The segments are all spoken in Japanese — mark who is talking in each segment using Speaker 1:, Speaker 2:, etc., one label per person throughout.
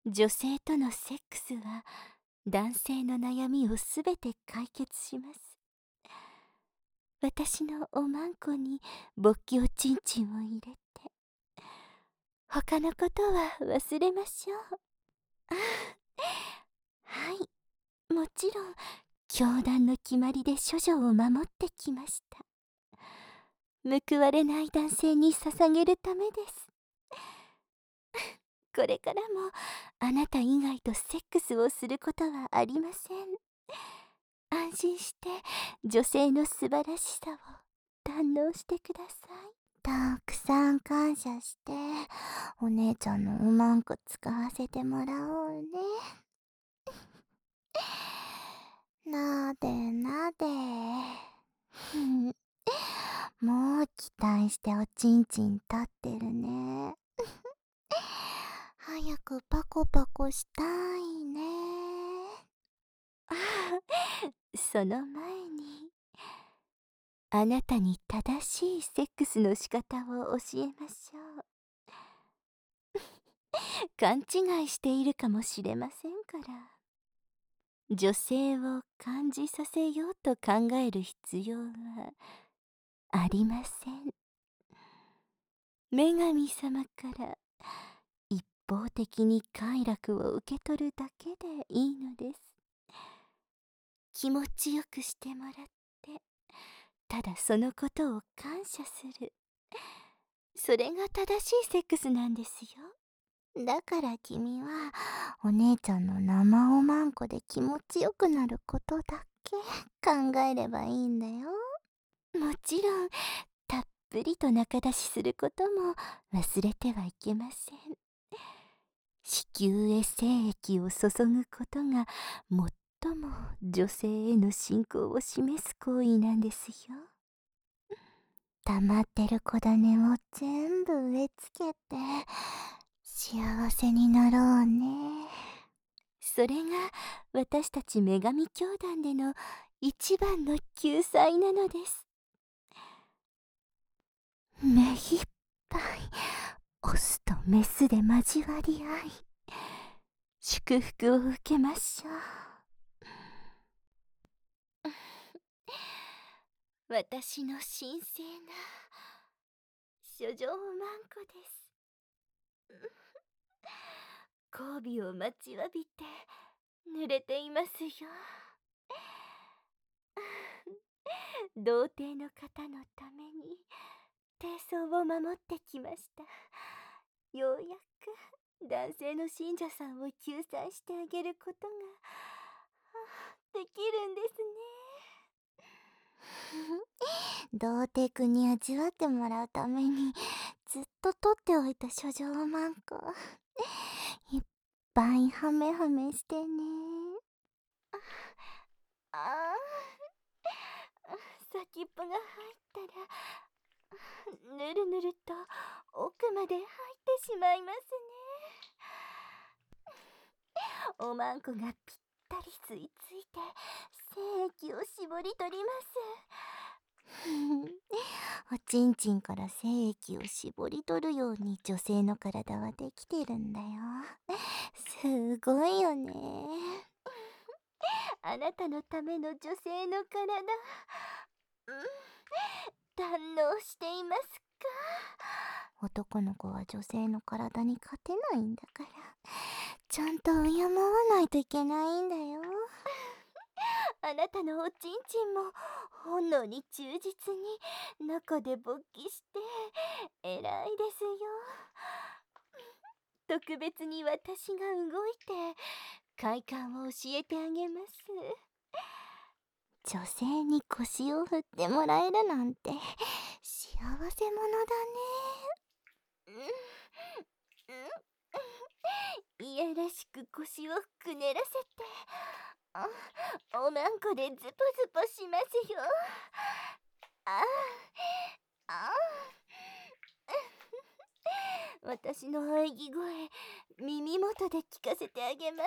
Speaker 1: 女性とのセックスは男性の悩みをすべて解決します。私のおまんこに勃起おちんちんを入れて、他のことは忘れましょう。はい、もちろん教団の決まりで処女を守ってきました。報われない男性に捧げるためです。これからもあなた以外とセックスをすることはありません。安心して女性の素晴らしさを堪能してください。たくさん感謝して、お姉ちゃんのおまんこ使わせてもらおうね。なでなで。もう期待しておちんちん立ってるね。早くパコパコしたいね。ああ、その前に、あなたに正しいセックスの仕方を教えましょう。勘違いしているかもしれませんから。女性を感じさせようと考える必要はありません。女神様から一方的に快楽を受け取るだけでいいのです。気持ちよくしてもらって、ただそのことを感謝する。それが正しいセックスなんですよ。だから君はお姉ちゃんの生おまんこで気持ちよくなることだけ考えればいいんだよ。もちろんたっぷりと仲出しすることも忘れてはいけません。子宮へ精液を注ぐことが最も女性への信仰を示す行為なんですよ。溜まってる子種を全部植え付けて幸せになろうね。それが私たち女神教団での一番の救済なのです。目いっぱいオスとメスで交わり合い、祝福を受けましょう。私の神聖な書状マンコです。交尾を待ちわびて濡れていますよ。童貞の方のために貞操を守ってきました。ようやく男性の信者さんを救済してあげることができるんですね。童貞くんに味わってもらうためにずっと取っておいた書状マンコ、いっぱいハメハメしてね。ああ、先っぽが入ったらぬるぬると奥まで入ってしまいますね。おまんこがぴったり吸い付いて精液を絞り取ります。おちんちんから精液を絞り取るように女性の体はできてるんだよ。すごいよね。あなたのための女性の体、堪能していますか？男の子は女性の体に勝てないんだから、ちゃんと敬わないといけないんだよ。あなたのおちんちんも本能に忠実に中で勃起して偉いですよ。特別に私が動いて快感を教えてあげます。女性に腰を振ってもらえるなんて幸せ者だね。いやらしく腰をくねらせて、おまんこでズポズポしますよ。ああ私の喘ぎ声、耳元で聞かせてあげます。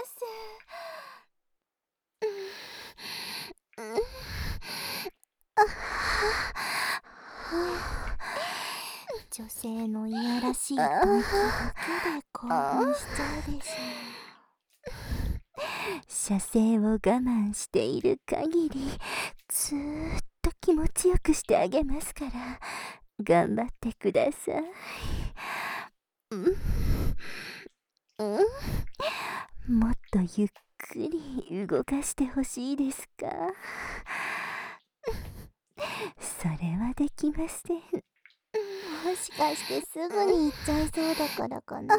Speaker 1: 女性のいやらしい感じだけで興奮しちゃうでしょ。射精を我慢している限りずーっと気持ちよくしてあげますから、頑張ってください。もっとゆっくり動かしてほしいですか？それはできません。もしかしてすぐに行っちゃいそうだからかな。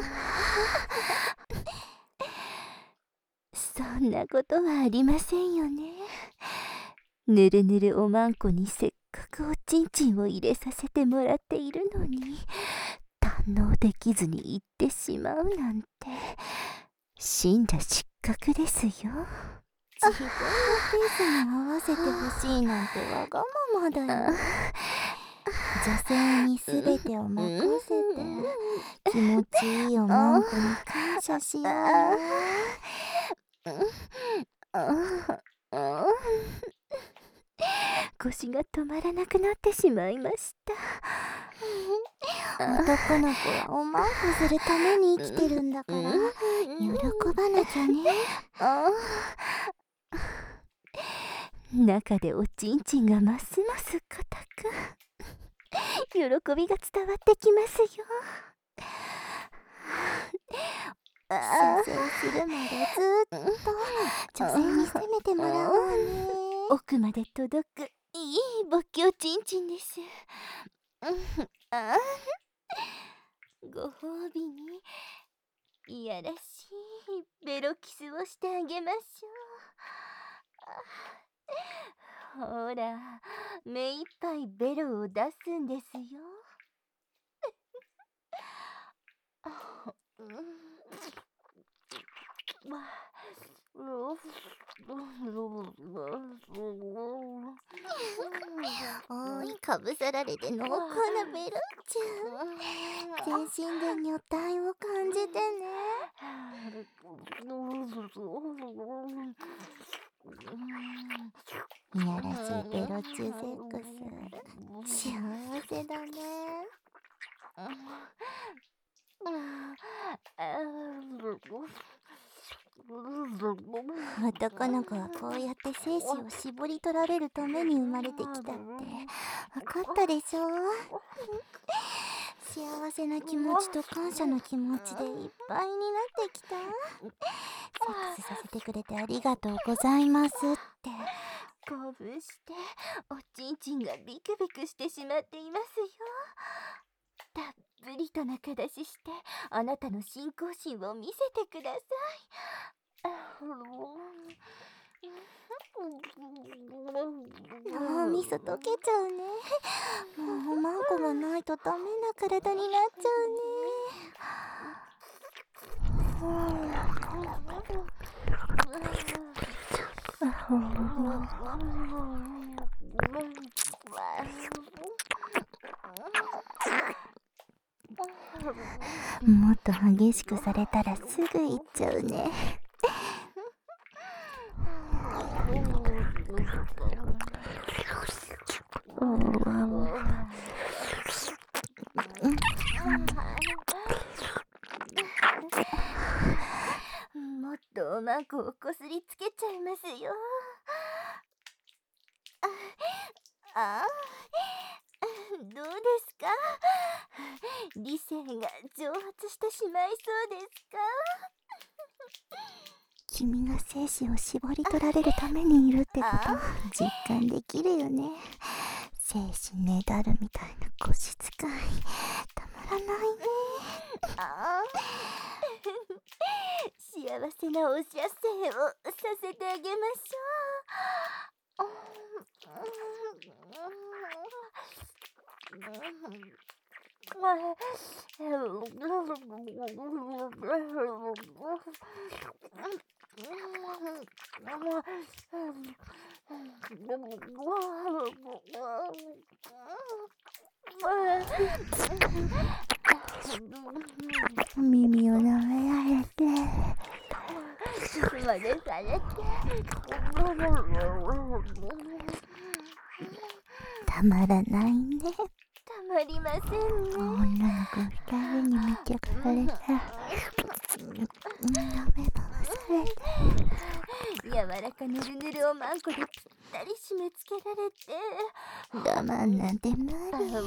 Speaker 1: そんなことはありませんよね。ぬるぬるおまんこにせっかくおちんちんを入れさせてもらっているのに、堪能できずに行ってしまうなんて、死んだ失格ですよ。自分のペースに合わせてほしいなんてわがままだよ。女性にすべてを任せて、気持ちいいおまんこに感謝しようよ。腰が止まらなくなってしまいました。男の子はおまんこするために生きてるんだから、喜ばなきゃね。中でおちんちんがますます硬く、喜びが伝わってきますよ。射精するまでずっと女性に責めてもらおうね。奥まで届くいい勃起おちんちんです。ご褒美にいやらしいベロキスをしてあげましょう。ほら、目いっぱいベロを出すんですよ。おい、かぶさられて濃厚なベロちゃん。全身で女体を感じてね。いやらしいベロチューセックス、幸せだね。男の子はこうやって精子を絞り取られるために生まれてきたって分かったでしょ。幸せな気持ちと感謝の気持ちでいっぱいになってきた。セックスさせてくれてありがとうございますって興奮しておちんちんがビクビクしてしまっていますよ。たっぷりと中出ししてあなたの信仰心を見せてください。脳みそ溶けちゃうね。もうおまんこがないとダメな体になっちゃうね。もっと激しくされたらすぐ行っちゃうね。もっとおまんこをこすりつけちゃいますよ。どうですか？理性が蒸発してしまいそうですか？君が精子を絞り取られるためにいるってことを実感できるよね。精子ねだるみたいな腰使いたまらないね。幸せなお射精をさせてあげましょう。耳を舐められてキスまでされてたまらないね。たまりませんね。
Speaker 2: 女の子二人に密着されて、舐め回されて、
Speaker 1: 柔らかぬるぬるおまんこでぴったり締め付けられて、
Speaker 2: 我慢なんて無理。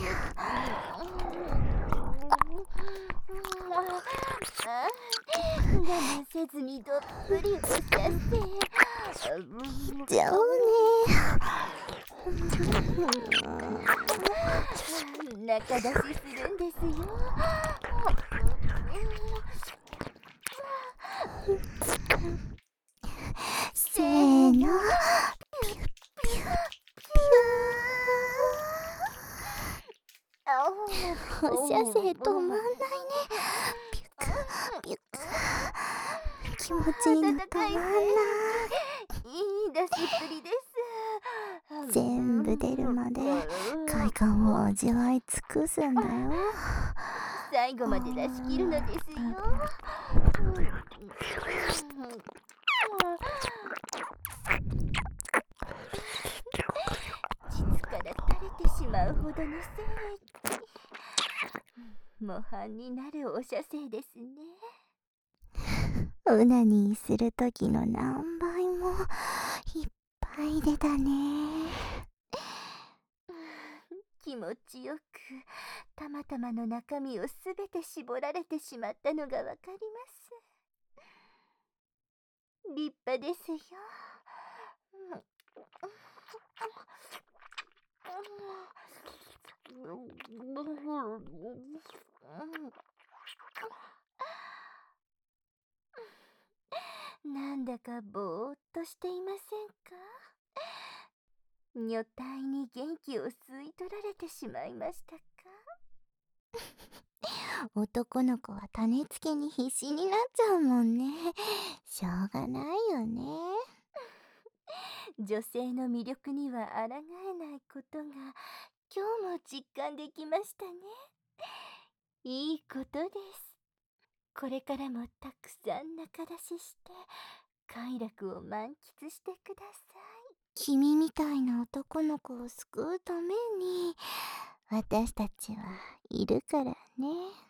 Speaker 1: 我慢せずにどっぷりおしゃせ。
Speaker 2: じゃあ
Speaker 1: 中出しするんですよ。
Speaker 2: せーの、放射線止まんないね。ピュクピュク、気持ちいいのたまんない。
Speaker 1: いい出しっぷりです。
Speaker 2: 全部出るまで快感を味わい尽くすんだよ。
Speaker 1: 最後まで出し切るのですよ。膣から垂れてしまうほどの精液。模範になるお射精ですね。
Speaker 2: うなにするときの何倍もいっぱい出たね。
Speaker 1: 気持ちよくたまたまの中身をすべて絞られてしまったのがわかります。立派ですよ。なんだかぼーっとしていませんか？女体に元気を吸い取られてしまいましたか？
Speaker 2: 男の子は種付けに必死になっちゃうもんね。しょうがないよね。
Speaker 1: 女性の魅力には抗えないことが今日も実感できましたね。いいことです。これからもたくさん中出しして快楽を満喫してください。
Speaker 2: 君みたいな男の子を救うために私たちはいるからね。